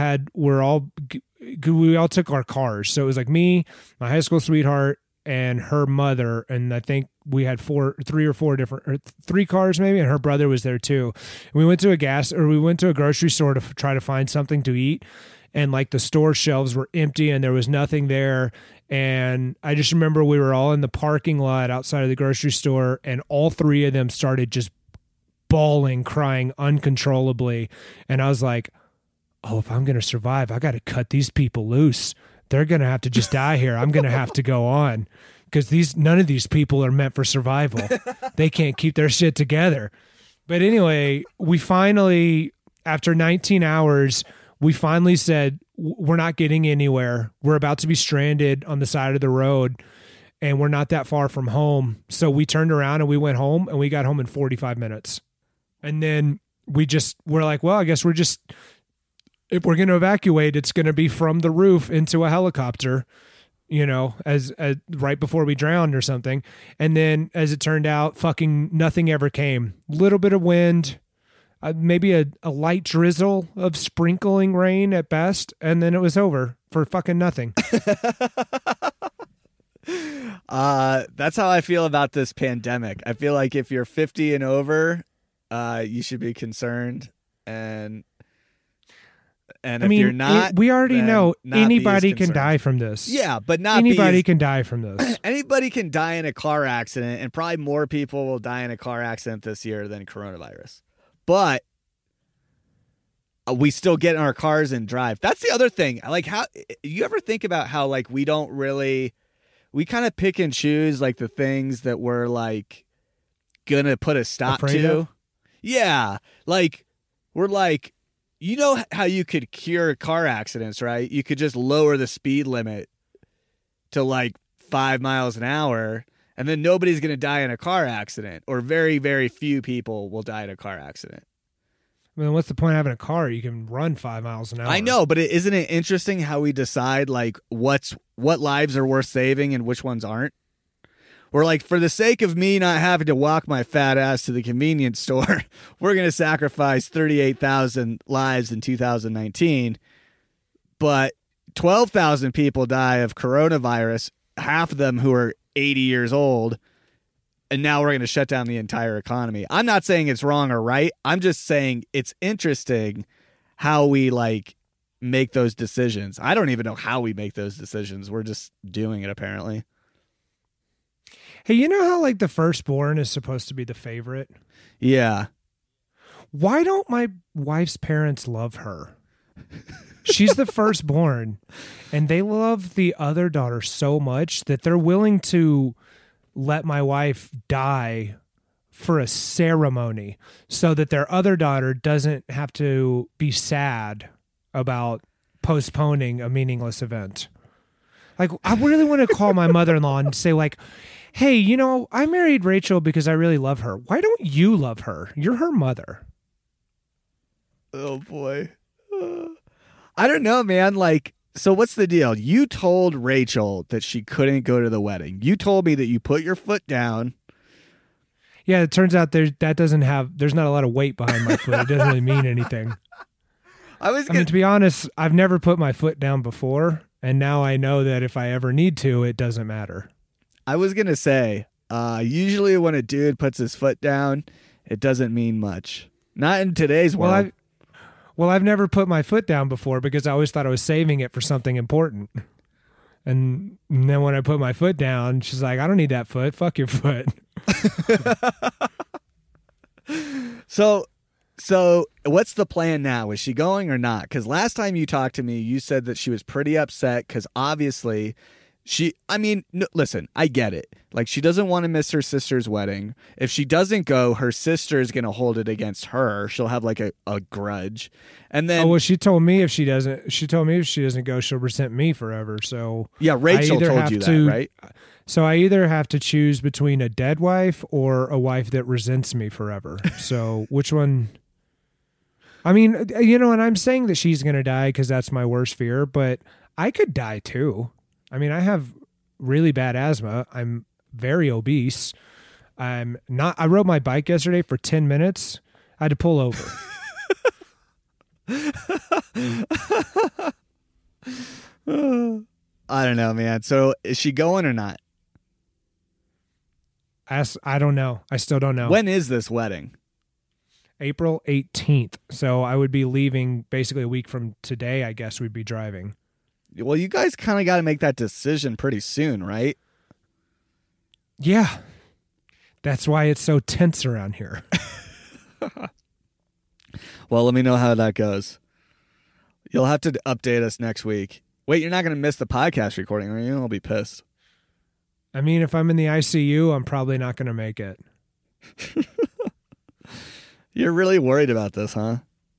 took our cars. So it was like me, my high school sweetheart, and her mother. And I think we had three cars maybe. And her brother was there too. And we went to a grocery store to try to find something to eat. And like the store shelves were empty and there was nothing there. And I just remember we were all in the parking lot outside of the grocery store, and all three of them started just bawling, crying uncontrollably. And I was like, oh, if I'm going to survive, I got to cut these people loose. They're going to have to just die here. I'm going to have to go on because none of these people are meant for survival. They can't keep their shit together. But anyway, we finally, after 19 hours, we finally said, we're not getting anywhere. We're about to be stranded on the side of the road, and we're not that far from home. So we turned around and we went home, and we got home in 45 minutes. And then we're like, well, I guess if we're going to evacuate, it's going to be from the roof into a helicopter, as right before we drowned or something. And then as it turned out, fucking nothing ever came. Little bit of wind, maybe a light drizzle of sprinkling rain at best, and then it was over for fucking nothing. That's how I feel about this pandemic. I feel like if you're 50 and over, you should be concerned, and if you're not, we already know anybody can die from this. Yeah, but not anybody can die from this. Anybody can die in a car accident, and probably more people will die in a car accident this year than coronavirus. But we still get in our cars and drive. That's the other thing. Like, how you ever think about how like we kind of pick and choose like the things that we're like gonna put a stop to. Yeah, like we're like, how you could cure car accidents, right? You could just lower the speed limit to like 5 miles an hour, and then nobody's going to die in a car accident, or very, very few people will die in a car accident. I mean, what's the point of having a car? You can run 5 miles an hour. I know, but isn't it interesting how we decide like what lives are worth saving and which ones aren't? We're like, for the sake of me not having to walk my fat ass to the convenience store, we're going to sacrifice 38,000 lives in 2019. But 12,000 people die of coronavirus, half of them who are 80 years old. And now we're going to shut down the entire economy. I'm not saying it's wrong or right. I'm just saying it's interesting how we like make those decisions. I don't even know how we make those decisions. We're just doing it apparently. Hey, you know how like the firstborn is supposed to be the favorite? Yeah. Why don't my wife's parents love her? She's the firstborn, and they love the other daughter so much that they're willing to let my wife die for a ceremony so that their other daughter doesn't have to be sad about postponing a meaningless event. Like, I really want to call my mother-in-law and say, like, hey, you know, I married Rachel because I really love her. Why don't you love her? You're her mother. Oh, boy. I don't know, man. Like, so what's the deal? You told Rachel that she couldn't go to the wedding. You told me that you put your foot down. Yeah, it turns out there's not a lot of weight behind my foot. It doesn't really mean anything. I mean, to be honest, I've never put my foot down before, and now I know that if I ever need to, it doesn't matter. I was going to say, usually when a dude puts his foot down, it doesn't mean much. Not in today's world. Well, I've never put my foot down before because I always thought I was saving it for something important. And then when I put my foot down, she's like, I don't need that foot. Fuck your foot. So what's the plan now? Is she going or not? Because last time you talked to me, you said that she was pretty upset because obviously listen, I get it. Like, she doesn't want to miss her sister's wedding. If she doesn't go, her sister is going to hold it against her. She'll have like a grudge. And then, she told me if she doesn't go, she'll resent me forever. So yeah, Rachel told you that, right? So I either have to choose between a dead wife or a wife that resents me forever. So which one? I mean, you know, and I'm saying that she's going to die because that's my worst fear, but I could die too. I mean, I have really bad asthma. I'm very obese. I rode my bike yesterday for 10 minutes. I had to pull over. I don't know, man. So is she going or not? I don't know. I still don't know. When is this wedding? April 18th. So I would be leaving basically a week from today. I guess we'd be driving. Well, you guys kind of got to make that decision pretty soon, right? Yeah. That's why it's so tense around here. Well, let me know how that goes. You'll have to update us next week. Wait, you're not going to miss the podcast recording, are you? I'll be pissed. I mean, if I'm in the ICU, I'm probably not going to make it. You're really worried about this, huh?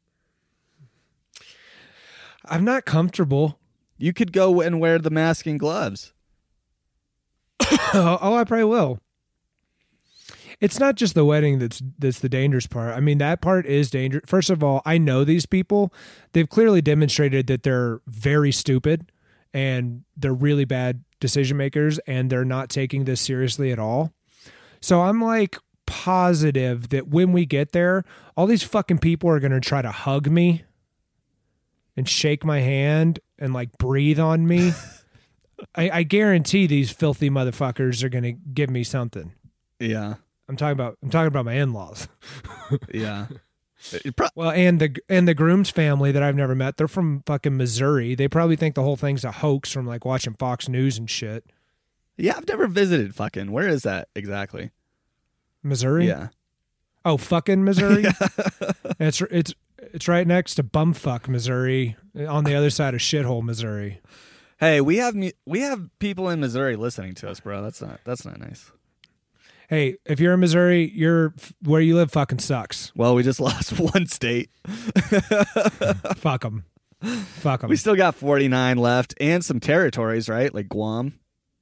I'm not comfortable. You could go and wear the mask and gloves. Oh, I probably will. It's not just the wedding that's the dangerous part. I mean, that part is dangerous. First of all, I know these people. They've clearly demonstrated that they're very stupid and they're really bad decision makers and they're not taking this seriously at all. So I'm like positive that when we get there, all these fucking people are going to try to hug me and shake my hand and like breathe on me. I guarantee these filthy motherfuckers are going to give me something. Yeah. I'm talking about my in-laws. Yeah. Well, and the groom's family that I've never met, they're from fucking Missouri. They probably think the whole thing's a hoax from like watching Fox News and shit. Yeah, I've never visited fucking. Where is that exactly? Missouri? Yeah. Oh, fucking Missouri? It's right next to bumfuck Missouri, on the other side of shithole Missouri. Hey, we have people in Missouri listening to us, bro. That's not nice. Hey, if you're in Missouri, where you live fucking sucks. Well, we just lost one state. Fuck them. Fuck them. We still got 49 left and some territories, right? Like Guam.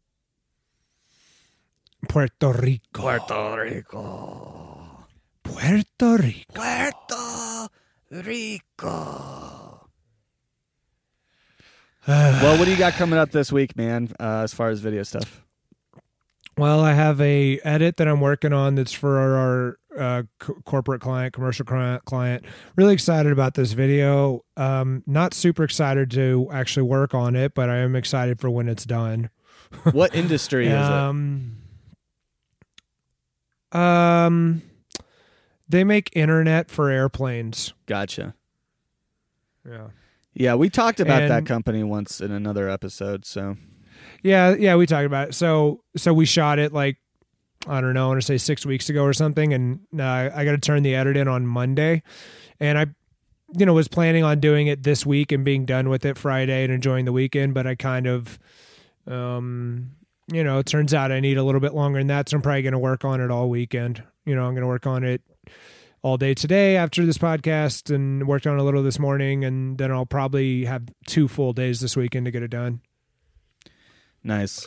Puerto Rico. Puerto Rico. Puerto Rico. Puerto Rico. Well, what do you got coming up this week, man, as far as video stuff? Well, I have a edit that I'm working on that's for our corporate client, commercial client. Really excited about this video. Not super excited to actually work on it, but I am excited for when it's done. What industry is it? They make internet for airplanes. Gotcha. Yeah. Yeah, we talked about that And company once in another episode. So yeah, we talked about it. So we shot it like, I don't know, I want to say 6 weeks ago or something, and I got to turn the edit in on Monday, and I, was planning on doing it this week and being done with it Friday and enjoying the weekend, but I kind of, it turns out I need a little bit longer than that, so I'm probably going to work on it all weekend. I'm going to work on it all day today after this podcast, and worked on it a little this morning, and then I'll probably have 2 full days this weekend to get it done. Nice.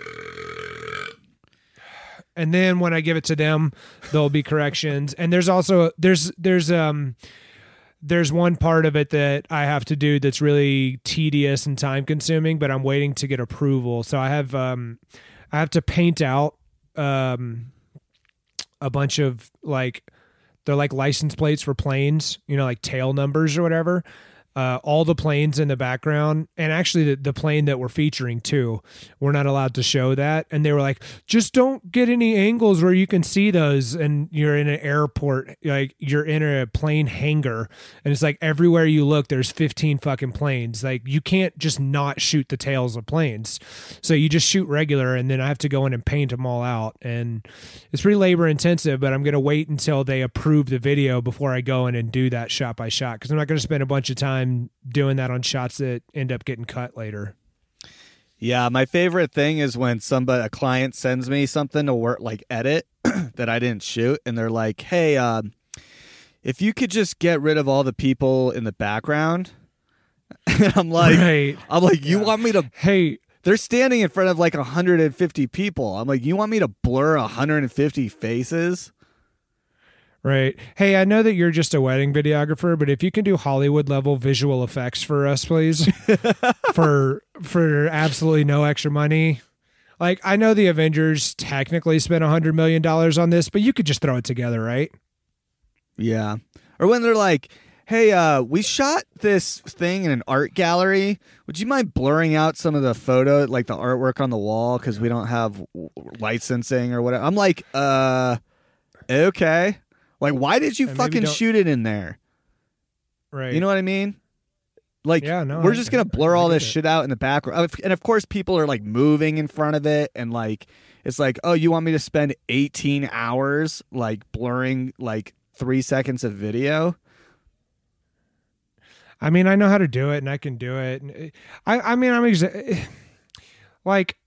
And then when I give it to them, there'll be corrections. And there's also there's one part of it that I have to do that's really tedious and time consuming, but I'm waiting to get approval. So I have to paint out a bunch of they're like license plates for planes, like tail numbers or whatever. All the planes in the background, and actually the plane that we're featuring too, we're not allowed to show that. And they were like, just don't get any angles where you can see those. And you're in an airport, like you're in a plane hangar, and it's like everywhere you look, there's 15 fucking planes. Like you can't just not shoot the tails of planes. So you just shoot regular, and then I have to go in and paint them all out. And it's pretty labor intensive, but I'm going to wait until they approve the video before I go in and do that shot by shot. 'Cause I'm not going to spend a bunch of time doing that on shots that end up getting cut later. Yeah, my favorite thing is when a client sends me something to work, like edit that I didn't shoot, and they're like, "Hey, if you could just get rid of all the people in the background," and I'm like, right. You want me to? Hey, they're standing in front of like 150 people. I'm like, you want me to blur 150 faces? Right. Hey, I know that you're just a wedding videographer, but if you can do Hollywood level visual effects for us, please, for absolutely no extra money. Like, I know the Avengers technically spent $100 million on this, but you could just throw it together, right? Yeah. Or when they're like, "Hey, we shot this thing in an art gallery. Would you mind blurring out some of the photo, like the artwork on the wall, because we don't have licensing or whatever?" I'm like, okay. Like, why did you fucking shoot it in there? Right. You know what I mean? Like, yeah, no, we're just going to blur all this shit out in the background. And of course, people are like moving in front of it. And like, it's like, oh, you want me to spend 18 hours like blurring like 3 seconds of video? I mean, I know how to do it, and I can do it. Like,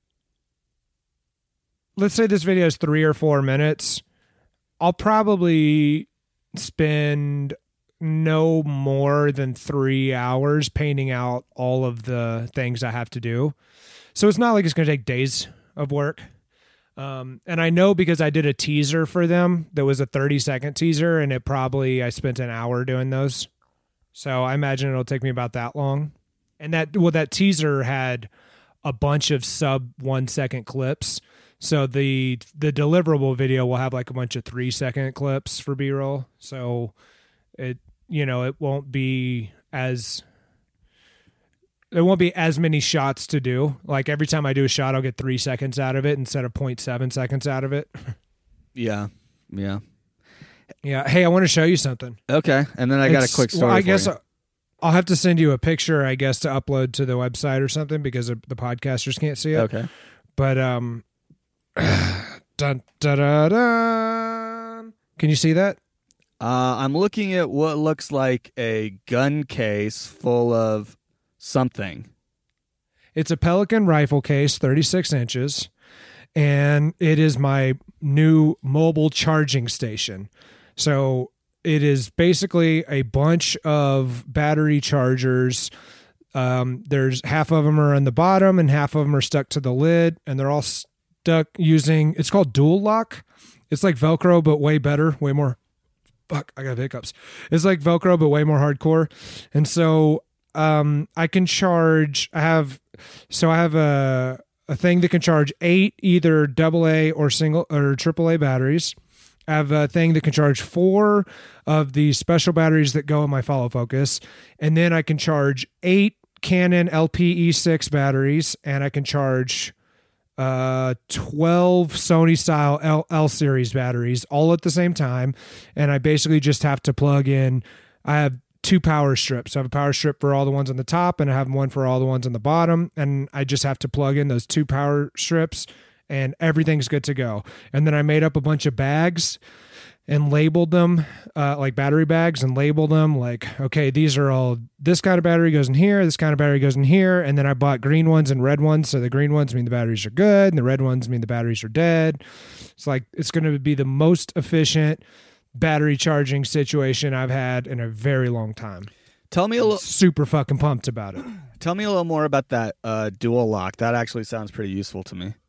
let's say this video is 3 or 4 minutes. I'll probably spend no more than 3 hours painting out all of the things I have to do. So it's not like it's going to take days of work. And I know because I did a teaser for them that was a 30-second teaser, and I spent an hour doing those. So I imagine it'll take me about that long. And that teaser had a bunch of sub 1 second clips. So the deliverable video will have like a bunch of 3-second clips for B-roll. So it won't be as many shots to do. Like every time I do a shot, I'll get 3 seconds out of it instead of 0.7 seconds out of it. Yeah. Hey, I want to show you something. Okay. And then I got a quick story. I guess I'll have to send you a picture, I guess, to upload to the website or something because the podcasters can't see it. Okay. But dun, dun, dun, dun. Can you see that? I'm looking at what looks like a gun case full of something. It's a Pelican rifle case, 36 inches, and it is my new mobile charging station. So it is basically a bunch of battery chargers. There's half of them are on the bottom and half of them are stuck to the lid, and they're all stuck using, it's called dual lock. It's like Velcro, but way better, way more. Fuck, I got hiccups. It's like Velcro, but way more hardcore. And so I can charge, I have a thing that can charge 8 either AA or single or AAA batteries. I have a thing that can charge 4 of the special batteries that go in my follow focus. And then I can charge 8 Canon LPE6 batteries, and I can charge 12 Sony style L series batteries all at the same time. And I basically just have to plug in, I have 2 power strips. I have a power strip for all the ones on the top, and I have one for all the ones on the bottom, and I just have to plug in those 2 power strips, and everything's good to go. And then I made up a bunch of bags and labeled them like battery bags, and labeled them like, okay, these are all, this kind of battery goes in here, this kind of battery goes in here. And then I bought green ones and red ones. So the green ones mean the batteries are good, and the red ones mean the batteries are dead. It's like, it's going to be the most efficient battery charging situation I've had in a very long time. Tell me a little. Super fucking pumped about it. Tell me a little more about that dual lock. That actually sounds pretty useful to me.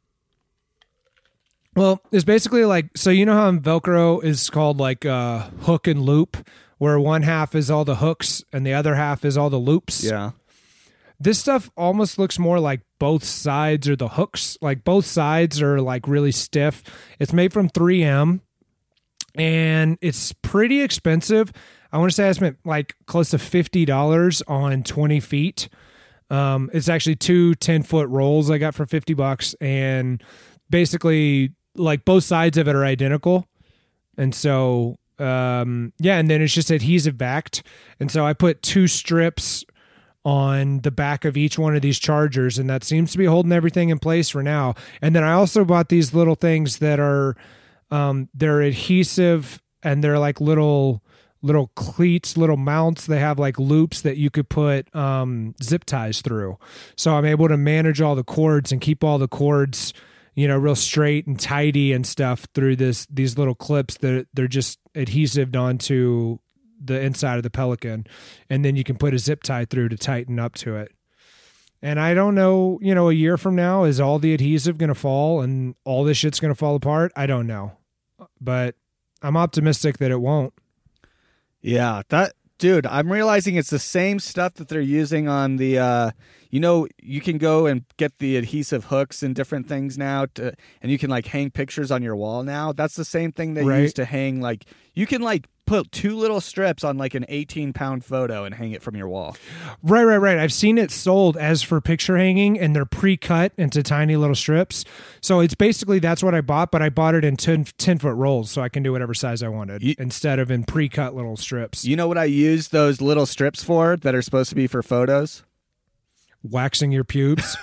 Well, it's basically like, so you know how in Velcro is called like hook and loop, where one half is all the hooks and the other half is all the loops? Yeah. This stuff almost looks more like both sides are the hooks. Like both sides are like really stiff. It's made from 3M and it's pretty expensive. I want to say I spent like close to $50 on 20 feet. It's actually 2 10-foot rolls I got for $50, and basically like both sides of it are identical. And so, and then it's just adhesive backed. And so I put 2 strips on the back of each one of these chargers, and that seems to be holding everything in place for now. And then I also bought these little things that are, they're adhesive, and they're like little cleats, little mounts. They have like loops that you could put zip ties through. So I'm able to manage all the cords and keep all the cords, real straight and tidy and stuff through these little clips that they're just adhesived onto the inside of the Pelican. And then you can put a zip tie through to tighten up to it. And I don't know, a year from now, is all the adhesive going to fall and all this shit's going to fall apart? I don't know. But I'm optimistic that it won't. Yeah, dude, I'm realizing it's the same stuff that they're using on the, you can go and get the adhesive hooks and different things now, and you can like hang pictures on your wall now. That's the same thing they use to hang, like, you can like put 2 little strips on like an 18-pound photo and hang it from your wall. Right. I've seen it sold as for picture hanging, and they're pre-cut into tiny little strips. So it's basically, that's what I bought, but I bought it in 10-foot rolls so I can do whatever size I wanted instead of in pre-cut little strips. You know what I use those little strips for that are supposed to be for photos? Waxing your pubes.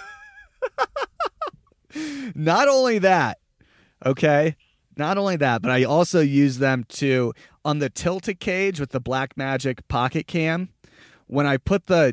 Not only that, okay? Not only that, but I also use them on the Tilta cage with the Blackmagic Pocket Cam. When I put it,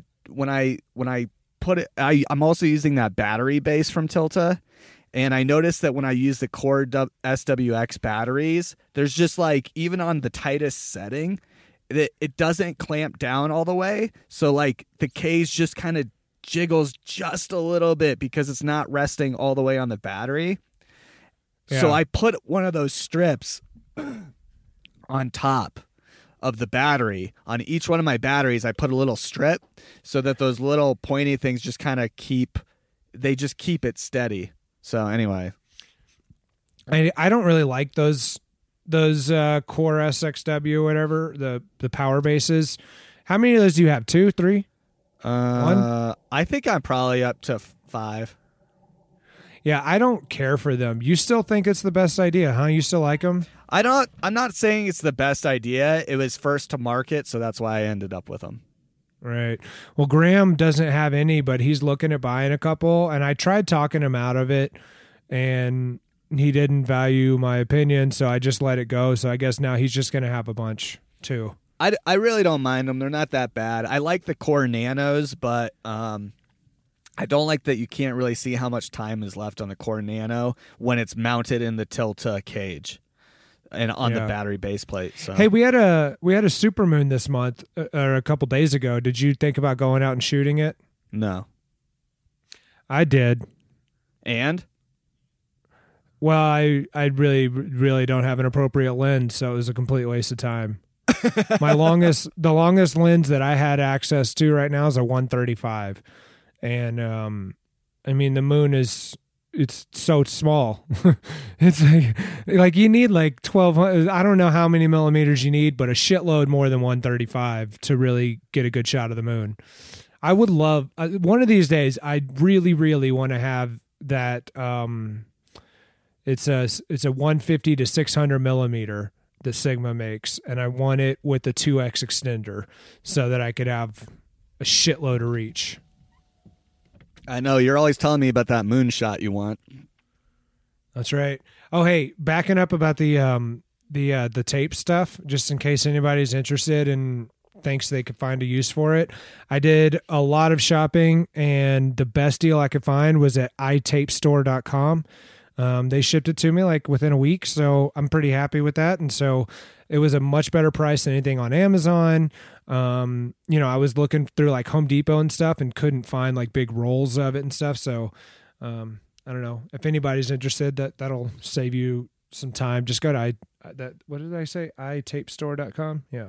I'm also using that battery base from Tilta. And I noticed that when I use the Core SWX batteries, there's just like, even on the tightest setting, it doesn't clamp down all the way. So like the cage just kind of jiggles just a little bit because it's not resting all the way on the battery. Yeah. So I put one of those strips on top of the battery. On each one of my batteries, I put a little strip so that those little pointy things just kind of keep it steady. So anyway, I don't really like those Core SXW, whatever, the power bases. How many of those do you have? 2, 3? 1? I think I'm probably up to 5. Yeah, I don't care for them. You still think it's the best idea, huh? You still like them? I'm not saying it's the best idea. It was first to market, so that's why I ended up with them. Right. Well, Graham doesn't have any, but he's looking at buying a couple, and I tried talking him out of it, and he didn't value my opinion, so I just let it go. So I guess now he's just going to have a bunch too. I really don't mind them. They're not that bad. I like the Core Nanos, but I don't like that you can't really see how much time is left on the Core Nano when it's mounted in the Tilta cage and on the battery base plate. So. Hey, we had a supermoon this month, or a couple days ago. Did you think about going out and shooting it? No. I did. And? Well, I really, really don't have an appropriate lens, so it was a complete waste of time. The longest lens that I had access to right now is a 135. And, I mean, the moon it's so small. It's like you need like 1200. I don't know how many millimeters you need, but a shitload more than 135 to really get a good shot of the moon. I would love one of these days. I really, really want to have that. It's a 150 to 600 millimeter that Sigma makes, and I want it with the 2X extender so that I could have a shitload of reach. I know you're always telling me about that moonshot you want. That's right. Oh, hey, backing up about the tape stuff, just in case anybody's interested and thinks they could find a use for it. I did a lot of shopping, and the best deal I could find was at itapestore.com. They shipped it to me like within a week, so I'm pretty happy with that. And so it was a much better price than anything on Amazon. I was looking through like Home Depot and stuff and couldn't find like big rolls of it and stuff. So I don't know if anybody's interested. That'll save you some time. Just go to what did I say? itapestore.com. Yeah.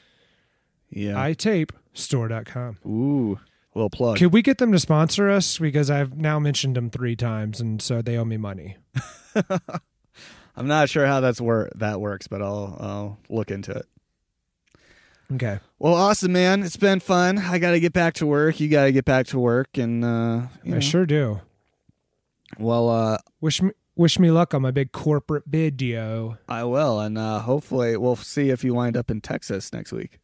itapestore.com. Ooh, a little plug. Could we get them to sponsor us? Because I've now mentioned them 3 times, and so they owe me money. I'm not sure how that works, but I'll look into it. Okay. Well, awesome, man. It's been fun. I got to get back to work. You got to get back to work, and I sure do. Well, wish me luck on my big corporate bid, yo. I will, and hopefully we'll see if you wind up in Texas next week.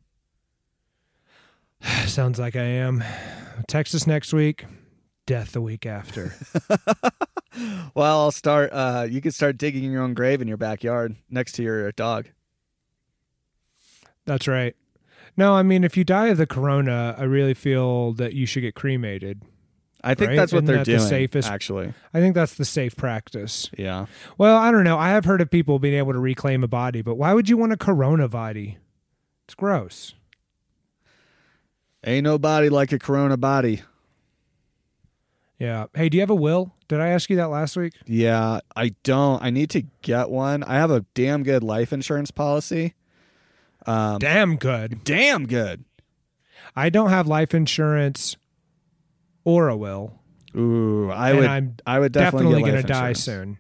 Sounds like I am. Texas next week, death the week after. Well, I'll start. You can start digging your own grave in your backyard next to your dog. That's right. No, I mean, if you die of the corona, I really feel that you should get cremated. I think that's what they're doing, actually. I think that's the safe practice. Yeah. Well, I don't know. I have heard of people being able to reclaim a body, but why would you want a corona body? It's gross. Ain't no body like a corona body. Yeah. Hey, do you have a will? Did I ask you that last week? Yeah, I don't. I need to get one. I have a damn good life insurance policy. Damn good. Damn good. I don't have life insurance or a will. Ooh, I would definitely going to die soon.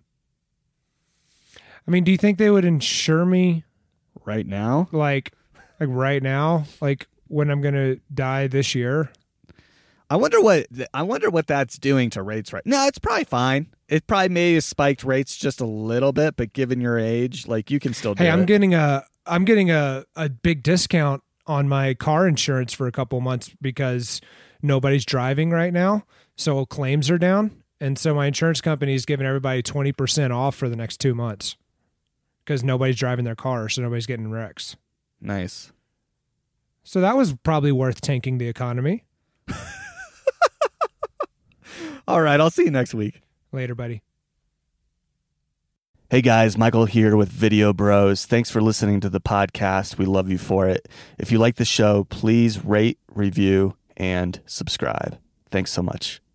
I mean, do you think they would insure me right now? Like right now? Like when I'm going to die this year? I wonder what that's doing to rates right now. It's probably fine. It probably may have spiked rates just a little bit, but given your age, like you can still do it. Hey, I'm getting a big discount on my car insurance for a couple months because nobody's driving right now. So claims are down. And so my insurance company is giving everybody 20% off for the next 2 months because nobody's driving their car. So nobody's getting wrecks. Nice. So that was probably worth tanking the economy. All right. I'll see you next week. Later, buddy. Hey guys, Michael here with Video Bros. Thanks for listening to the podcast. We love you for it. If you like the show, please rate, review, and subscribe. Thanks so much.